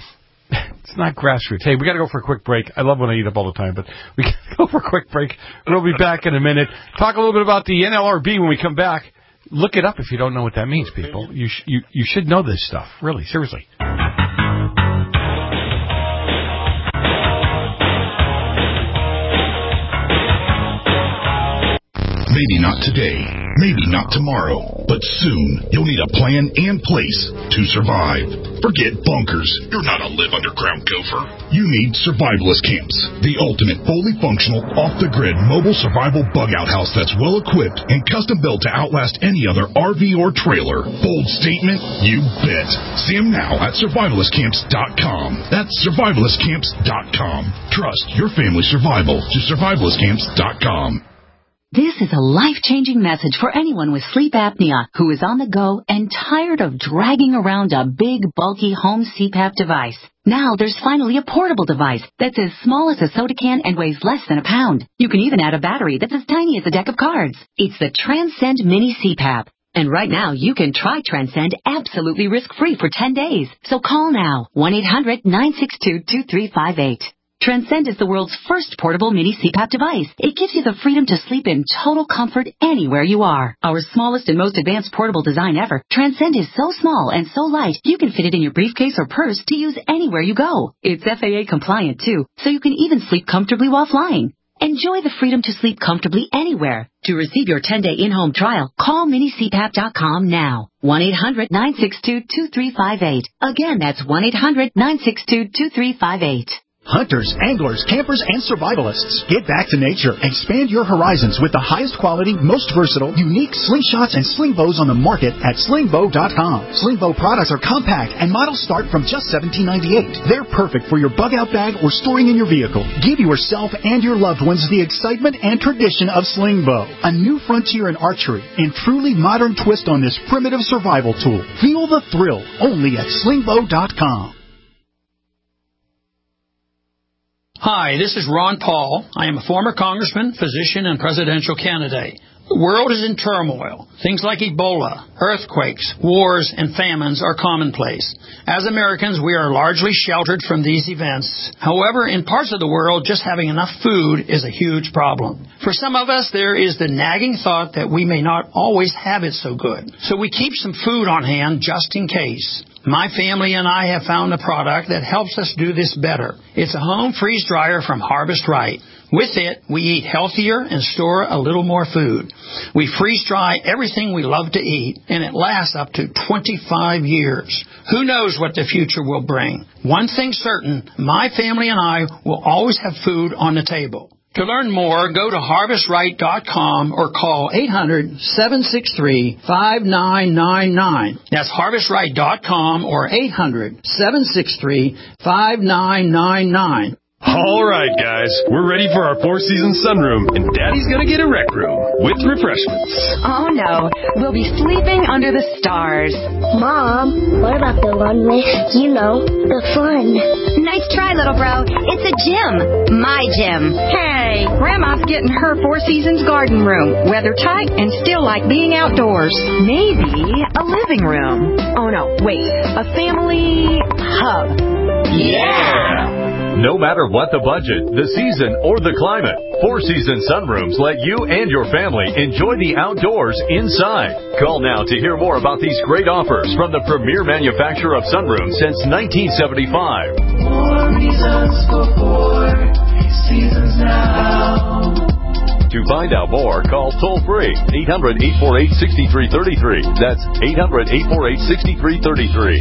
it's not grassroots. Hey, we got to go for a quick break. I love when I eat up all the time, but we got to go for a quick break, and we'll be back in a minute. Talk a little bit about the N L R B when we come back. Look it up if you don't know what that means, people. You sh- you you should know this stuff. Really, seriously. Maybe not today, maybe not tomorrow, but soon you'll need a plan and place to survive. Forget bunkers. You're not a live underground gopher. You need survivalist camps, the ultimate fully functional, off-the-grid mobile survival bug-out house that's well-equipped and custom-built to outlast any other R V or trailer. Bold statement? You bet. See them now at survivalist camps dot com. That's survivalist camps dot com. Trust your family's survival to survivalist camps dot com. This is a life-changing message for anyone with sleep apnea who is on the go and tired of dragging around a big, bulky home C PAP device. Now there's finally a portable device that's as small as a soda can and weighs less than a pound. You can even add a battery that's as tiny as a deck of cards. It's the Transcend Mini C PAP. And right now, you can try Transcend absolutely risk-free for ten days. So call now, one eight hundred nine six two two three five eight. Transcend is the world's first portable mini C PAP device. It gives you the freedom to sleep in total comfort anywhere you are. Our smallest and most advanced portable design ever, Transcend is so small and so light, you can fit it in your briefcase or purse to use anywhere you go. It's F A A compliant too, so you can even sleep comfortably while flying. Enjoy the freedom to sleep comfortably anywhere. To receive your ten-day in-home trial, call mini C PAP dot com now. one eight hundred nine six two two three five eight. Again, that's one eight hundred nine six two two three five eight. Hunters, anglers, campers, and survivalists. Get back to nature. Expand your horizons with the highest quality, most versatile, unique slingshots and sling bows on the market at sling bow dot com. Sling bow products are compact and models start from just seventeen ninety-eight. They're perfect for your bug-out bag or storing in your vehicle. Give yourself and your loved ones the excitement and tradition of sling bow. A new frontier in archery and truly modern twist on this primitive survival tool. Feel the thrill only at sling bow dot com. Hi, this is Ron Paul. I am a former congressman, physician, and presidential candidate. The world is in turmoil. Things like Ebola, earthquakes, wars, and famines are commonplace. As Americans, we are largely sheltered from these events. However, in parts of the world, just having enough food is a huge problem. For some of us, there is the nagging thought that we may not always have it so good. So we keep some food on hand just in case. My family and I have found a product that helps us do this better. It's a home freeze dryer from Harvest Right. With it, we eat healthier and store a little more food. We freeze dry everything we love to eat, and it lasts up to twenty-five years. Who knows what the future will bring? One thing certain, my family and I will always have food on the table. To learn more, go to harvest right dot com or call eight hundred, seven six three, five nine nine nine. That's harvest right dot com or eight hundred, seven six three, five nine nine nine. All right, guys, we're ready for our Four Seasons sunroom, and Daddy's gonna get a rec room with refreshments. Oh, no. We'll be sleeping under the stars. Mom, what about the runway? You know, the fun. Nice try, little bro. It's a gym. My gym. Hey, Grandma's getting her Four Seasons garden room. Weather tight and still like being outdoors. Maybe a living room. Oh, no, wait. A family hub. Yeah! No matter what the budget, the season, or the climate, Four Seasons sunrooms let you and your family enjoy the outdoors inside. Call now to hear more about these great offers from the premier manufacturer of sunrooms since nineteen seventy-five. More reasons for Four Seasons now. To find out more, call toll-free eight hundred, eight four eight, six three three three. That's eight hundred, eight four eight, six three three three.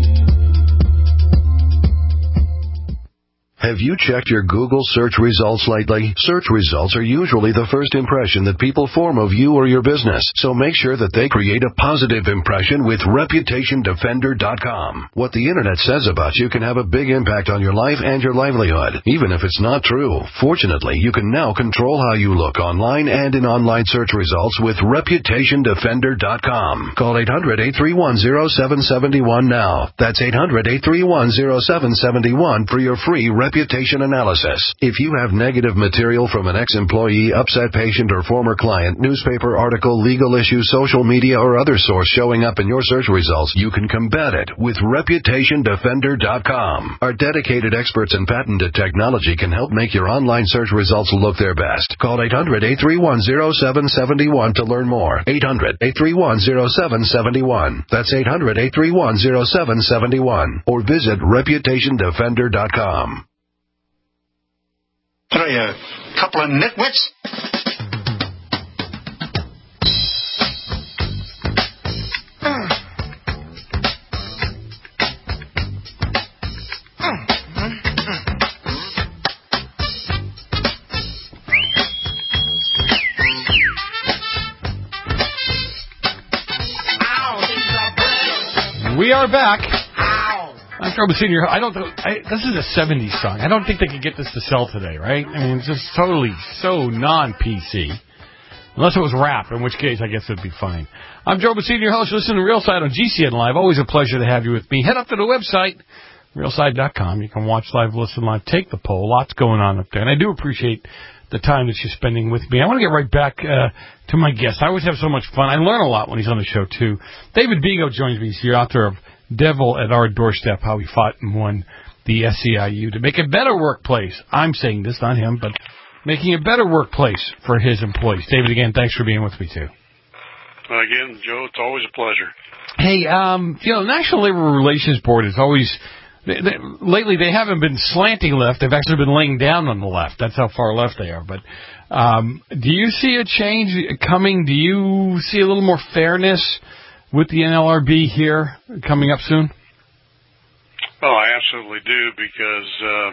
Have you checked your Google search results lately? Search results are usually the first impression that people form of you or your business, so make sure that they create a positive impression with reputation defender dot com. What the internet says about you can have a big impact on your life and your livelihood, even if it's not true. Fortunately, you can now control how you look online and in online search results with reputation defender dot com. Call eight hundred, eight three one, zero seven seven one now. That's eight hundred, eight three one, zero seven seven one for your free reputation analysis. If you have negative material from an ex-employee, upset patient, or former client, newspaper article, legal issue, social media, or other source showing up in your search results, you can combat it with reputation defender dot com. Our dedicated experts in patented technology can help make your online search results look their best. Call eight hundred, eight three one, zero seven seven one to learn more. eight hundred, eight three one, zero seven seven one. That's eight hundred, eight three one, zero seven seven one. Or visit reputation defender dot com. What are you, a couple of nitwits? We are back. I'm Trouble Senior. I don't. I, this is a seventies song. I don't think they could get this to sell today, right? I mean, it's just totally so non-P C. Unless it was rap, in which case I guess it'd be fine. I'm Joe Bassini, your host. Listen to Real Side on G C N Live. Always a pleasure to have you with me. Head up to the website, real side dot com. You can watch live, listen live, take the poll. Lots going on up there. And I do appreciate the time that you're spending with me. I want to get right back uh, to my guest. I always have so much fun. I learn a lot when he's on the show, too. David Bego joins me. He's the author of Devil at Our Doorstep, How He Fought and Won the S E I U to make a better workplace. I'm saying this, not him, but making a better workplace for his employees. David, again, thanks for being with me, too. Uh, again, Joe, it's always a pleasure. Hey, um, you know, the National Labor Relations Board is always, they, they, lately they haven't been slanting left. They've actually been laying down on the left. That's how far left they are. But um, do you see a change coming? Do you see a little more fairness with the N L R B here coming up soon? Oh, I absolutely do, because um,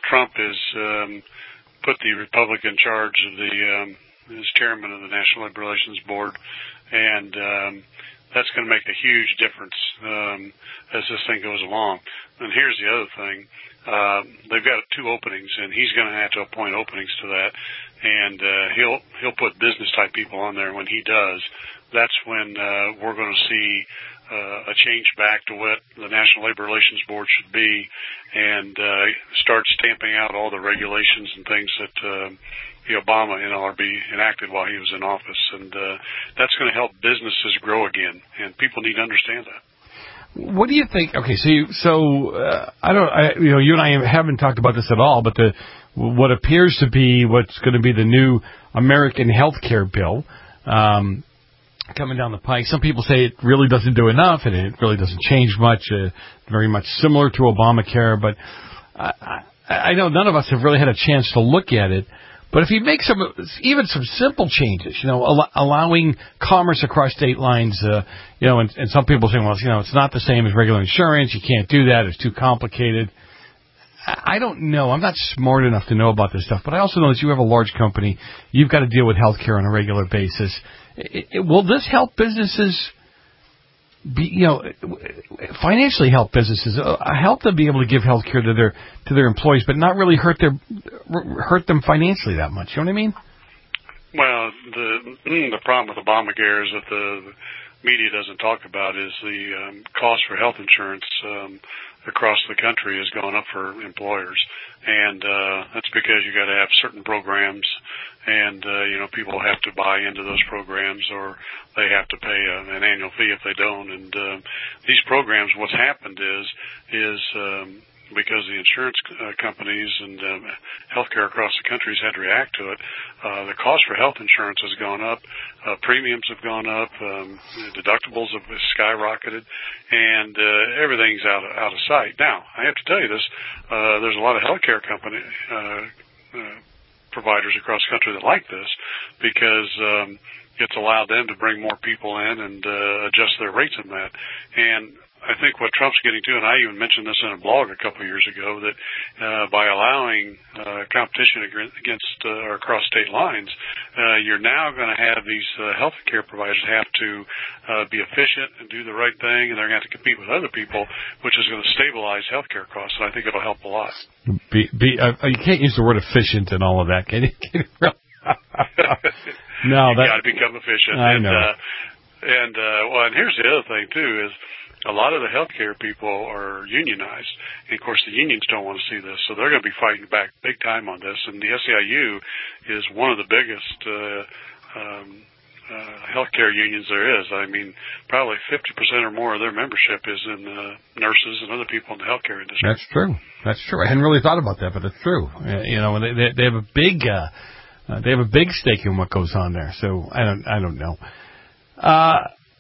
Trump has um, put the Republican in charge of the um, as chairman of the National Labor Relations Board, and um, that's going to make a huge difference um, as this thing goes along. And here's the other thing. Uh, they've got two openings, and he's going to have to appoint openings to that. And uh, he'll he'll put business-type people on there. When he does, that's when uh, we're going to see uh, a change back to what the National Labor Relations Board should be, and uh, start stamping out all the regulations and things that uh, the Obama N L R B enacted while he was in office. And uh, that's going to help businesses grow again, and people need to understand that. What do you think? Okay, so you, so uh, I don't, I, you know, you and I haven't talked about this at all, but the what appears to be what's going to be the new American health care bill um, coming down the pike. Some people say it really doesn't do enough, and it really doesn't change much. Uh, very much similar to Obamacare, but I, I, I know none of us have really had a chance to look at it. But if you make some, even some simple changes, you know, al- allowing commerce across state lines, uh, you know, and, and some people say, well, you know, it's not the same as regular insurance. You can't do that. It's too complicated. I, I don't know. I'm not smart enough to know about this stuff. But I also know that you have a large company. You've got to deal with health care on a regular basis. It, it, will this help businesses be, you know, financially help businesses, uh, help them be able to give health care to their to their employees, but not really hurt their hurt them financially that much? You know what I mean? Well, the the problem with Obamacare is that the media doesn't talk about is the um, cost for health insurance um, across the country has gone up for employers, and uh, that's because you got to have certain programs. And, uh, you know, people have to buy into those programs, or they have to pay a, an annual fee if they don't. And uh, these programs, what's happened is, is um, because the insurance uh, companies and uh, healthcare across the country has had to react to it, uh, the cost for health insurance has gone up, uh, premiums have gone up, um, deductibles have skyrocketed, and uh, everything's out of, out of sight. Now, I have to tell you this, uh, there's a lot of healthcare company uh, uh providers across the country that like this because um, it's allowed them to bring more people in and uh, adjust their rates in that. And I think what Trump's getting to, and I even mentioned this in a blog a couple of years ago, that uh, by allowing uh, competition against uh, or across state lines, uh, you're now going to have these uh, health care providers have to uh, be efficient and do the right thing, and they're going to have to compete with other people, which is going to stabilize health care costs, and I think it'll help a lot. Be, be, uh, you can't use the word efficient and all of that, can you? Can you no, you got to become efficient. I and, know. Uh, and uh, well, and here's the other thing too is a lot of the healthcare people are unionized, and of course the unions don't want to see this, so they're going to be fighting back big time on this. And the S E I U is one of the biggest uh, um, uh, healthcare unions there is. I mean, probably fifty percent or more of their membership is in uh, nurses and other people in the healthcare industry. That's true. That's true. I hadn't really thought about that, but it's true. Uh, you know, they, they, they have a big, uh, uh, they have a big stake in what goes on there. So I don't, I don't know. Uh,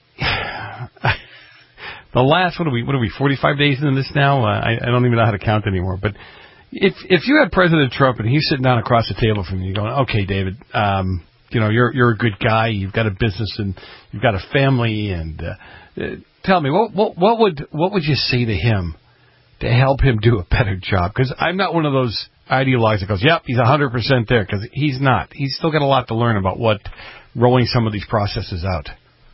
the last, what are we, what are we, forty-five days into this now? Uh, I, I don't even know how to count anymore. But if if you had President Trump and he's sitting down across the table from you, going, okay, David, um, you know, you're you're a good guy. You've got a business and you've got a family. And uh, uh, tell me, what what what would what would you say to him to help him do a better job? Because I'm not one of those ideologues that goes, yep, he's one hundred percent there, because he's not. He's still got a lot to learn about what rolling some of these processes out.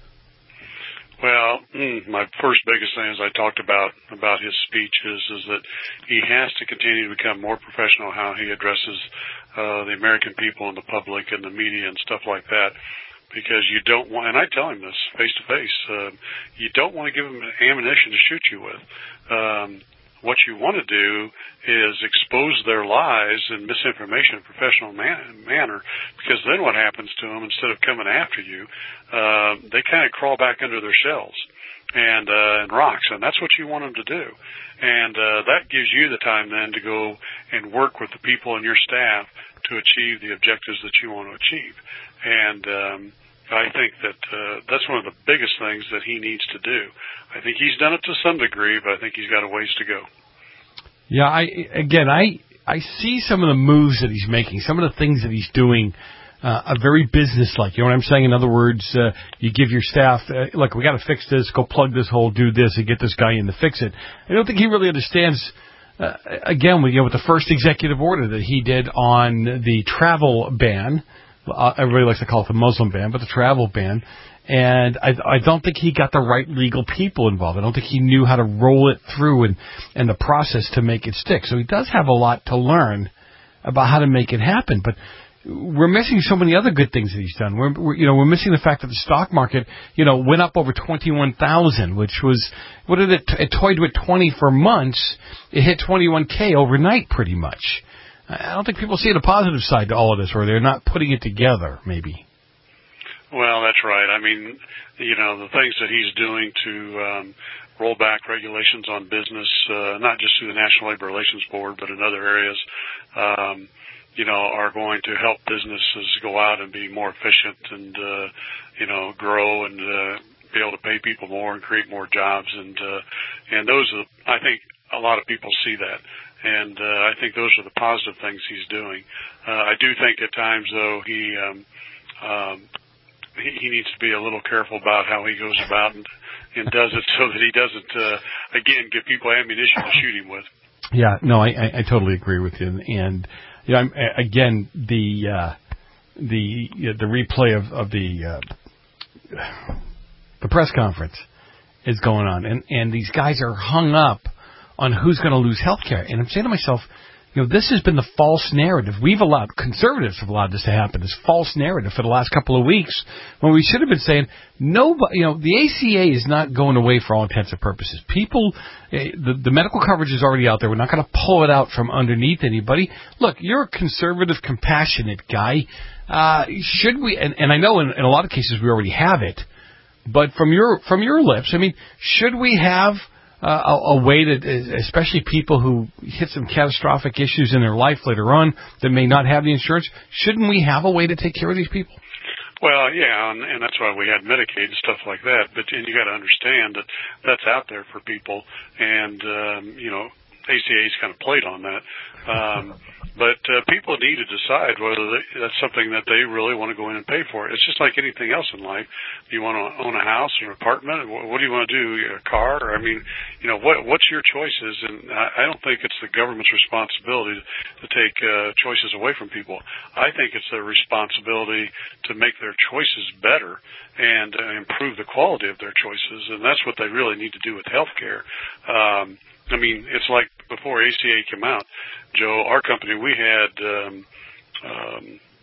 Well, my first biggest thing, as I talked about about his speech, is is that he has to continue to become more professional how he addresses uh, the American people and the public and the media and stuff like that. Because you don't want, and I tell him this face to face, uh, you don't want to give him ammunition to shoot you with. Um, what you want to do is expose their lies and misinformation in a professional man- manner, because then what happens to them, instead of coming after you, uh, they kind of crawl back under their shells and, uh, and rocks, and that's what you want them to do. And uh, that gives you the time then to go and work with the people in your staff to achieve the objectives that you want to achieve. And um, I think that uh, that's one of the biggest things that he needs to do. I think he's done it to some degree, but I think he's got a ways to go. Yeah, I again, I I see some of the moves that he's making, some of the things that he's doing, uh, are very business-like. You know what I'm saying? In other words, uh, you give your staff, uh, look, we got to fix this, go plug this hole, do this, and get this guy in to fix it. I don't think he really understands uh, again, we, you know, with the first executive order that he did on the travel ban, uh, everybody likes to call it the Muslim ban, but the travel ban, and I, I don't think he got the right legal people involved. I don't think he knew how to roll it through and, and the process to make it stick. So he does have a lot to learn about how to make it happen, but we're missing so many other good things that he's done. We're, we're, you know, we're missing the fact that the stock market, you know, went up over twenty-one thousand, which was, what did it, it toyed with twenty for months. It hit twenty-one K overnight pretty much. I don't think people see the positive side to all of this, or they're not putting it together, maybe. Well, that's right. I mean, you know, the things that he's doing to um, roll back regulations on business, uh, not just through the National Labor Relations Board, but in other areas, um, you know, are going to help businesses go out and be more efficient and, uh, you know, grow and uh, be able to pay people more and create more jobs. And uh, and those are, I think a lot of people see that. And uh, I think those are the positive things he's doing. Uh, I do think at times, though, he, um, um, he he needs to be a little careful about how he goes about and, and does it so that he doesn't, uh, again, give people ammunition to shoot him with. Yeah, no, I, I, I totally agree with you. And, you know, I'm, again, the uh, the you know, the replay of, of the uh, the press conference is going on, and, and these guys are hung up on who's going to lose health care. And I'm saying to myself, you know, this has been the false narrative. We've allowed, conservatives have allowed this to happen, this false narrative for the last couple of weeks, when we should have been saying, nobody, you know, the A C A is not going away for all intents and purposes. People, the, the medical coverage is already out there. We're not going to pull it out from underneath anybody. Look, you're a conservative, compassionate guy. Uh, should we, and, and I know in, in a lot of cases we already have it, but from your, from your lips, I mean, should we have Uh, a, a way that, especially people who hit some catastrophic issues in their life later on that may not have the insurance, shouldn't we have a way to take care of these people? Well, yeah, and, and that's why we had Medicaid and stuff like that. But and you got to understand that that's out there for people, and um, you know, A C A's kind of played on that. Um, but uh, people need to decide whether they, that's something that they really want to go in and pay for. It's just like anything else in life. Do you want to own a house or an apartment? What, what do you want to do? A car? I mean, you know, what what's your choices? And I, I don't think it's the government's responsibility to, to take uh, choices away from people. I think it's their responsibility to make their choices better and uh, improve the quality of their choices. And that's what they really need to do with health care. Um, I mean, it's like before A C A came out, Joe, our company, we had, um, um,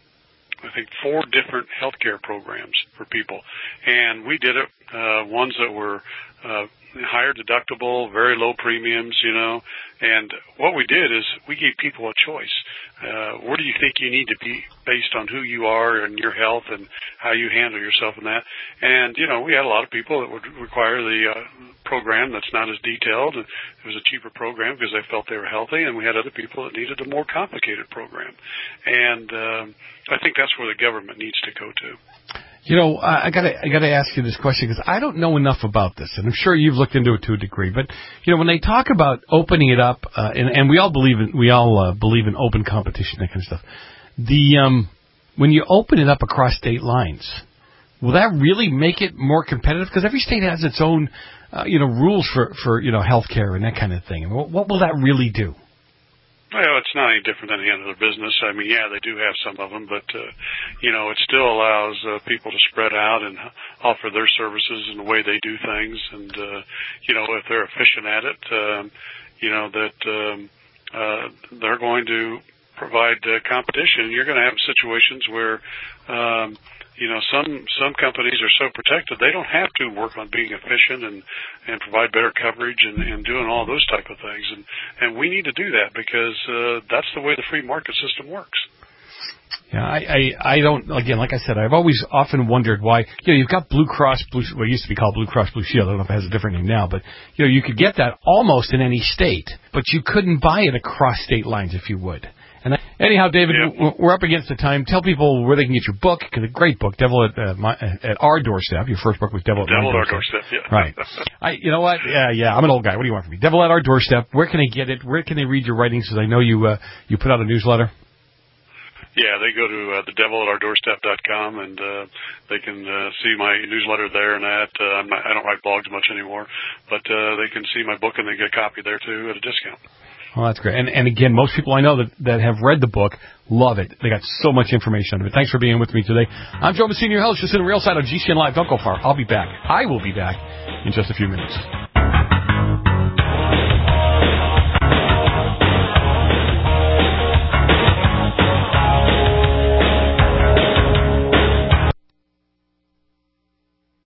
I think, four different healthcare programs for people. And we did it, uh, ones that were uh, higher deductible, very low premiums, you know. And what we did is we gave people a choice. Uh, where do you think you need to be based on who you are and your health and how you handle yourself and that? And, you know, we had a lot of people that would require the uh, program that's not as detailed. It was a cheaper program because they felt they were healthy, and we had other people that needed a more complicated program. And um, I think that's where the government needs to go to. You know, I gotta, I gotta ask you this question because I don't know enough about this, and I'm sure you've looked into it to a degree. But you know, when they talk about opening it up, uh, and, and we all believe in, we all uh, believe in open competition, that kind of stuff. The um, when you open it up across state lines, will that really make it more competitive? Because every state has its own, uh, you know, rules for for you know healthcare and that kind of thing. And what, what will that really do? Well, it's not any different than any other business. I mean, yeah, they do have some of them, but, uh, you know, it still allows uh, people to spread out and offer their services in the way they do things. And, uh, you know, if they're efficient at it, um, you know, that um, uh, they're going to provide uh, competition. You're going to have situations where, um, you know, some some companies are so protected they don't have to work on being efficient and, and provide better coverage and, and doing all those type of things. And, and we need to do that because uh, that's the way the free market system works. Yeah, I, I, I don't, again, like I said, I've always often wondered why, you know, you've got Blue Cross, Blue, well, it used to be called Blue Cross Blue Shield. I don't know if it has a different name now, but, you know, you could get that almost in any state, but you couldn't buy it across state lines if you would. And anyhow, David, yeah. we're up against the time. Tell people where they can get your book, because a great book, Devil at uh, my, at Our Doorstep. Your first book was Devil, Devil at My Our Doorstep. Doorstep, yeah. Right. I, you know what? Yeah, yeah. I'm an old guy. What do you want from me? Devil at Our Doorstep. Where can they get it? Where can they read your writings? Because I know you uh, you put out a newsletter. Yeah, they go to uh, the devil at our doorstep dot com, and uh, they can uh, see my newsletter there and that. Uh, I'm not, I don't write blogs much anymore, but uh, they can see my book, and they get a copy there, too, at a discount. Well, that's great. And, and again, most people I know that, that have read the book love it. They got so much information out of it. Thanks for being with me today. I'm Joe Messina, your host, just in the real side of G C N Live. Don't go far. I'll be back. I will be back in just a few minutes.